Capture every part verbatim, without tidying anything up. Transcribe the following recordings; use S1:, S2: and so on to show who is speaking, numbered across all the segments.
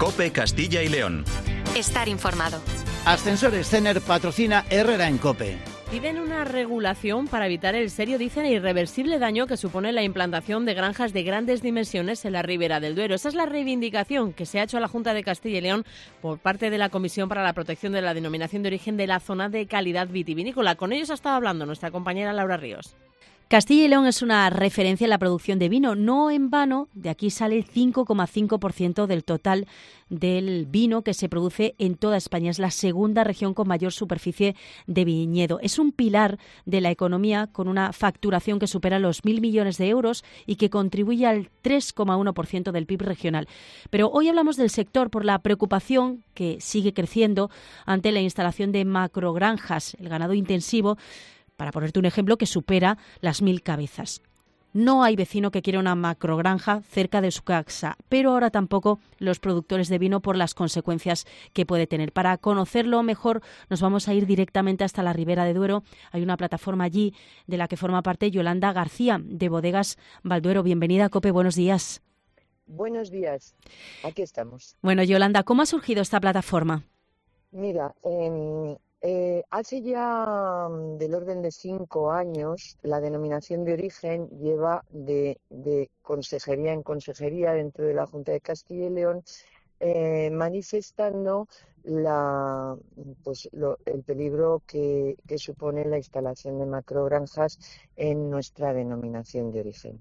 S1: COPE Castilla y León.
S2: Estar informado.
S3: Ascensores Cener patrocina Herrera en COPE.
S4: Piden una regulación para evitar el serio, dicen, e irreversible daño que supone la implantación de granjas de grandes dimensiones en la Ribera del Duero. Esa es la reivindicación que se ha hecho a la Junta de Castilla y León por parte de la Comisión para la Protección de la Denominación de Origen de la Zona de Calidad Vitivinícola. Con ellos ha estado hablando nuestra compañera Laura Ríos.
S5: Castilla y León es una referencia en la producción de vino. No en vano, de aquí sale el cinco coma cinco por ciento del total del vino que se produce en toda España. Es la segunda región con mayor superficie de viñedo. Es un pilar de la economía con una facturación que supera los mil millones de euros y que contribuye al tres coma uno por ciento del P I B regional. Pero hoy hablamos del sector por la preocupación que sigue creciendo ante la instalación de macrogranjas, el ganado intensivo, para ponerte un ejemplo, que supera las mil cabezas. No hay vecino que quiera una macrogranja cerca de su casa, pero ahora tampoco los productores de vino por las consecuencias que puede tener. Para conocerlo mejor nos vamos a ir directamente hasta la Ribera de Duero. Hay una plataforma allí de la que forma parte Yolanda García, de Bodegas Balduero. Bienvenida a COPE, buenos días.
S6: Buenos días, aquí estamos.
S5: Bueno, Yolanda, ¿cómo ha surgido esta plataforma?
S6: Mira, eh, eh, hace ya um, del orden de cinco años la denominación de origen lleva de, de consejería en consejería dentro de la Junta de Castilla y León eh, manifestando la, pues, lo, el peligro que, que supone la instalación de macrogranjas en nuestra denominación de origen.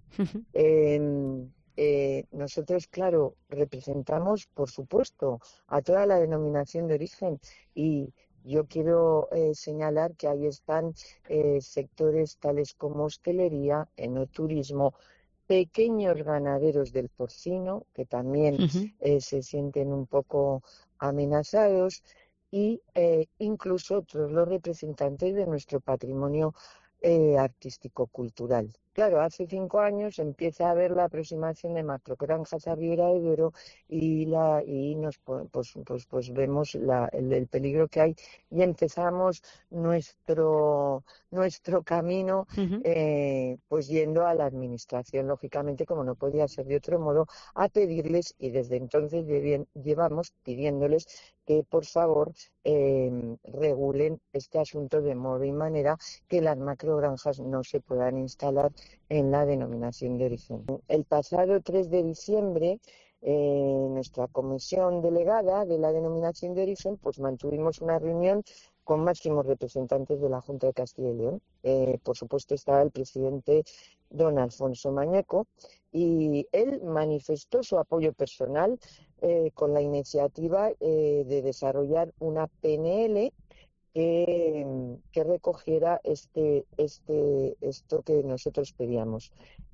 S6: eh, Eh, nosotros, claro, representamos, por supuesto, a toda la denominación de origen y yo quiero eh, señalar que ahí están eh, sectores tales como hostelería, enoturismo, pequeños ganaderos del porcino, que también uh-huh. eh, se sienten un poco amenazados, y eh, incluso otros los representantes de nuestro patrimonio eh, artístico-cultural. Claro, hace cinco años empieza a haber la aproximación de macrogranjas a Ribera de Duero y la y nos pues pues pues vemos la, el, el peligro que hay y empezamos nuestro nuestro camino uh-huh. eh, pues yendo a la administración, lógicamente, como no podía ser de otro modo, a pedirles, y desde entonces llevamos pidiéndoles que por favor eh, regulen este asunto de modo y manera que las macrogranjas no se puedan instalar en la denominación de origen. El pasado tres de diciembre, eh, nuestra comisión delegada de la denominación de origen, pues mantuvimos una reunión con máximos representantes de la Junta de Castilla y León. Eh, por supuesto estaba el presidente don Alfonso Mañeco y él manifestó su apoyo personal eh, con la iniciativa eh, de desarrollar una P N L Que, que recogiera este, este, esto que nosotros pedíamos.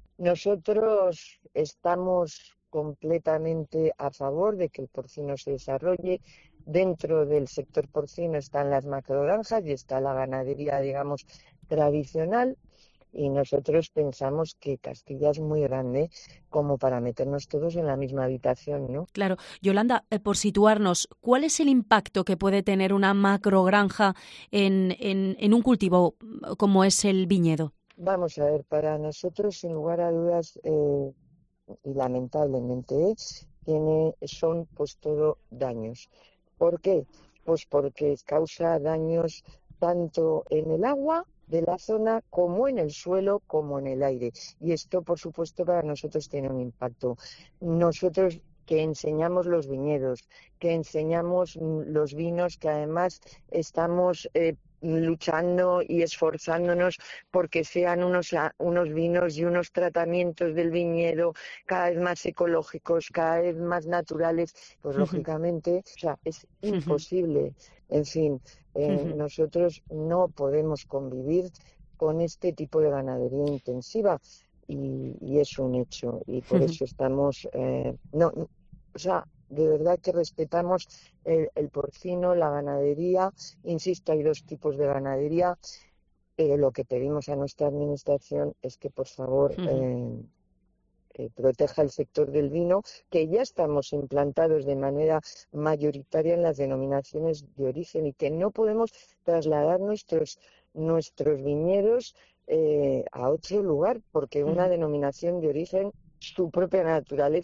S6: Nosotros estamos completamente a favor de que el porcino se desarrolle. Dentro del sector porcino están las macrogranjas y está la ganadería, digamos, tradicional. Y nosotros pensamos que Castilla es muy grande como para meternos todos en la misma habitación, ¿no?
S5: Claro. Yolanda, eh, por situarnos, ¿cuál es el impacto que puede tener una macrogranja en, en, en un cultivo como es el viñedo?
S6: Vamos a ver, para nosotros, sin lugar a dudas, eh, y lamentablemente, tiene, son pues todo daños. ¿Por qué? Pues porque causa daños tanto en el agua de la zona como en el suelo como en el aire, y esto por supuesto para nosotros tiene un impacto. Nosotros que enseñamos los viñedos, que enseñamos los vinos, que además estamos eh, luchando y esforzándonos porque sean unos, unos vinos y unos tratamientos del viñedo cada vez más ecológicos, cada vez más naturales, pues uh-huh. lógicamente, o sea, es imposible. En fin, eh, uh-huh. nosotros no podemos convivir con este tipo de ganadería intensiva y, y es un hecho, y por uh-huh. eso estamos, eh, no, o sea, de verdad que respetamos el, el porcino, la ganadería. Insisto, hay dos tipos de ganadería, pero lo que pedimos a nuestra administración es que por favor uh-huh. eh, eh, proteja el sector del vino, que ya estamos implantados de manera mayoritaria en las denominaciones de origen y que no podemos trasladar nuestros nuestros viñedos eh, a otro lugar, porque una uh-huh. denominación de origen, su propia naturaleza,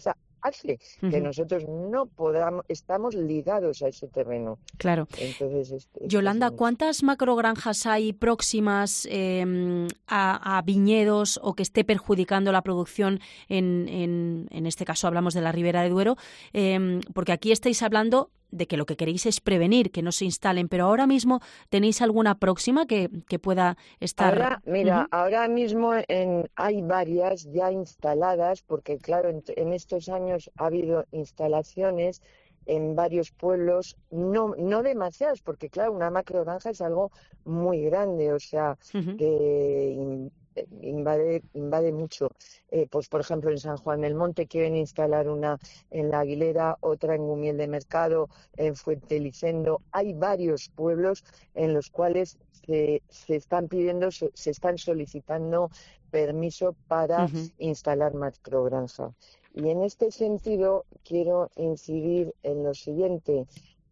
S6: hace
S5: uh-huh.
S6: que nosotros no podamos, estamos ligados a ese terreno.
S5: Claro.
S6: Entonces, este,
S5: Yolanda,
S6: este
S5: ¿cuántas macrogranjas hay próximas eh, a, a viñedos o que esté perjudicando la producción? En, en, en este caso hablamos de la Ribera de Duero, eh, porque aquí estáis hablando de que lo que queréis es prevenir que no se instalen, pero ahora mismo ¿tenéis alguna próxima que, que pueda estar?
S6: Ahora, mira,
S5: uh-huh.
S6: ahora mismo en, hay varias ya instaladas, porque claro, en, en estos años ha habido instalaciones en varios pueblos, no no demasiadas, porque claro, una macrogranja es algo muy grande, o sea, uh-huh. que invade invade mucho. Eh, pues por ejemplo en San Juan del Monte quieren instalar una en La Aguilera, otra en Gumiel de Mercado, en Fuentelicendo. Hay varios pueblos en los cuales se, se están pidiendo, se, se están solicitando permiso para uh-huh. instalar macrogranja. Y en este sentido quiero incidir en lo siguiente.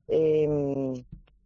S6: Eh,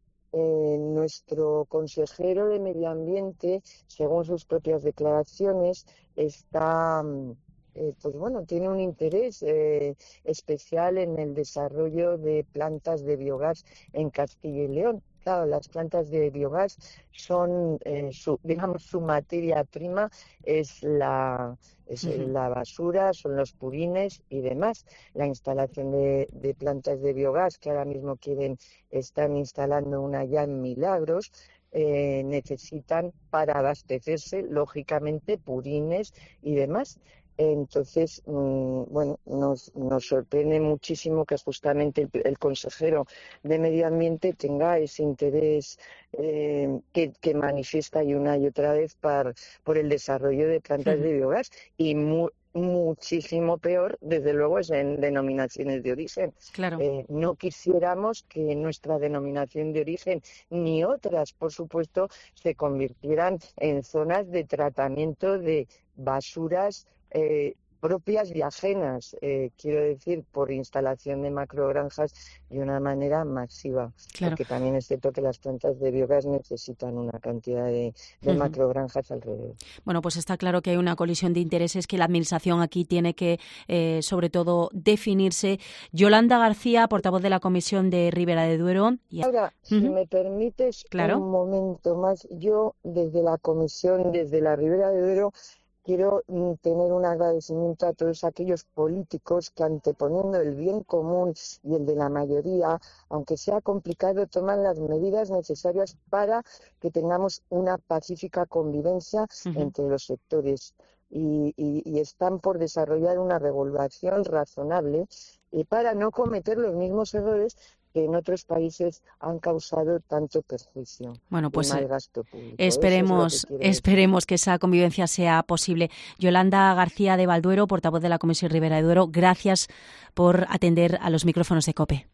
S6: Eh, nuestro consejero de Medio Ambiente, según sus propias declaraciones, está, eh, pues bueno, tiene un interés eh, especial en el desarrollo de plantas de biogás en Castilla y León. Claro, las plantas de biogás son, eh, su, digamos, su materia prima es la es uh-huh. la basura, son los purines y demás. La instalación de, de plantas de biogás, que ahora mismo quieren, están instalando una ya en Milagros, eh, necesitan para abastecerse, lógicamente, purines y demás. Entonces, mmm, bueno, nos, nos sorprende muchísimo que justamente el, el consejero de Medio Ambiente tenga ese interés eh, que, que manifiesta y una y otra vez par, por el desarrollo de plantas uh-huh. de biogás y mu, muchísimo peor, desde luego, es en denominaciones de origen.
S5: Claro.
S6: Eh, no quisiéramos que nuestra denominación de origen ni otras, por supuesto, se convirtieran en zonas de tratamiento de basuras Eh, propias y ajenas, eh, quiero decir, por instalación de macrogranjas de una manera masiva.
S5: Claro.
S6: Porque también es cierto que las plantas de biogás necesitan una cantidad de, de uh-huh. macrogranjas alrededor.
S5: Bueno, pues está claro que hay una colisión de intereses que la Administración aquí tiene que, eh, sobre todo, definirse. Yolanda García, portavoz de la Comisión de Ribera de Duero. Y...
S6: Ahora, uh-huh. si me permites
S5: claro.
S6: un momento más, yo desde la Comisión, desde la Ribera de Duero, quiero tener un agradecimiento a todos aquellos políticos que, anteponiendo el bien común y el de la mayoría, aunque sea complicado, toman las medidas necesarias para que tengamos una pacífica convivencia uh-huh. entre los sectores. Y, y, y están por desarrollar una regulación razonable y para no cometer los mismos errores que en otros países han causado tanto perjuicio.
S5: Bueno, pues
S6: y mal gasto público.
S5: esperemos,
S6: es que
S5: esperemos que esa convivencia sea posible. Yolanda García de Valduero, portavoz de la Comisión Ribera de Duero, gracias por atender a los micrófonos de COPE.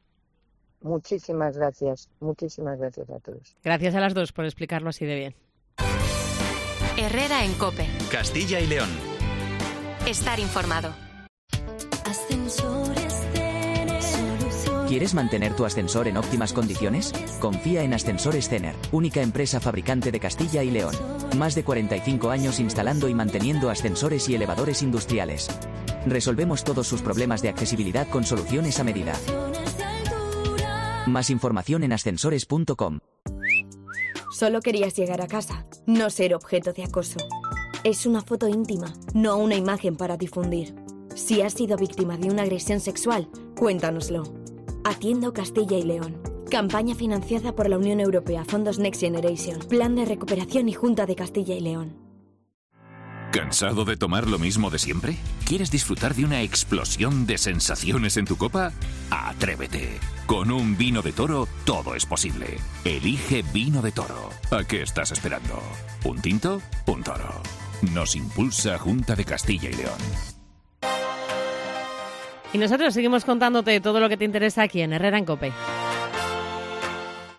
S6: Muchísimas gracias, muchísimas gracias a todos.
S4: Gracias a las dos por explicarlo así de bien.
S1: Herrera en COPE.
S2: Castilla y León.
S1: Estar informado.
S2: ¿Quieres mantener tu ascensor en óptimas condiciones? Confía en Ascensores Cener, única empresa fabricante de Castilla y León. Más de cuarenta y cinco años instalando y manteniendo ascensores y elevadores industriales. Resolvemos todos sus problemas de accesibilidad con soluciones a medida. Más información en ascensores punto com.
S7: Solo querías llegar a casa, no ser objeto de acoso. Es una foto íntima, no una imagen para difundir. Si has sido víctima de una agresión sexual, cuéntanoslo. Atiendo Castilla y León. Campaña financiada por la Unión Europea, Fondos Next Generation, Plan de Recuperación y Junta de Castilla y León.
S8: ¿Cansado de tomar lo mismo de siempre? ¿Quieres disfrutar de una explosión de sensaciones en tu copa? ¡Atrévete! Con un vino de toro, todo es posible. Elige Vino de Toro. ¿A qué estás esperando? ¿Un tinto? Un toro. Nos impulsa Junta de Castilla y León.
S4: Y nosotros seguimos contándote todo lo que te interesa aquí en Herrera en COPE.